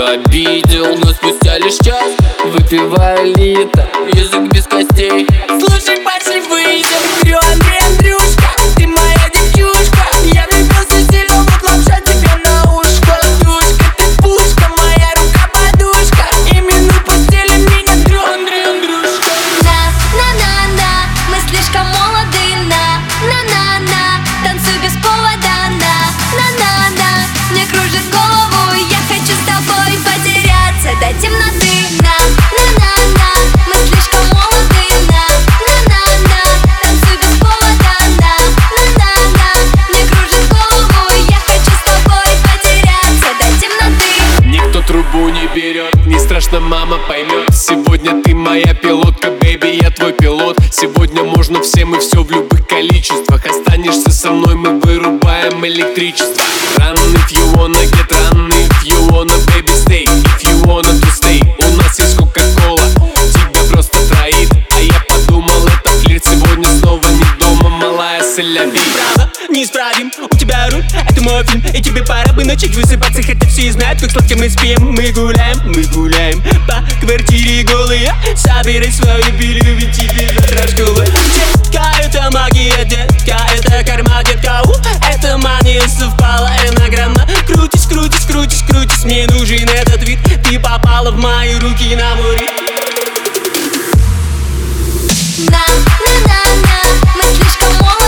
тебя обидел, но спустя лишь час выпиваю литр, язык без костей. Слушай, пошли выйдем, говорю, Андрей, Андрюшка, ты моя девчушка. Я влюбился сильно, вот лапша тебе на ушко. Душка, ты пушка, моя рука подушка. Именно в постели меня дрю, Андрей, Андрюшка. На-на-на-на, мы слишком молоды. На-на-на-на, танцуй без повода. На-на-на, мне кружит голову, я хочу с тобой потеряться до темноты. На-на-на-на, мы слишком молоды. На-на-на-на, танцуй без повода. На-на-на, мне кружит голову, я хочу с тобой потеряться до темноты. Никто трубу не берет, не страшно, мама поймет. Сегодня ты моя пилотка, бэйби, я твой пилот. Сегодня можно всем и все в любых количествах. Останешься со мной, мы вырубаем электричество. Run if you wanna get run, if you wanna baby stay, if you wanna to stay. У нас есть кока-кола, тебя просто троит. А я подумал, это флирт, сегодня снова не дома, малая соляви. Право, неисправим, у тебя руль, это мой фильм. И тебе пора бы начать высыпаться, хотя все знают, как сладко мы спим. Мы гуляем по квартире голые. Собирай свою пилю, ведь тебе завтра школа. Детка, это магия, детка, это карма, детка. Это мания совпала, энограмма. Крутись, крутись, крутись, крутись, мне нужен этот вид. Ты попала в мои руки на море. На-на-на-на, мы слишком молоды.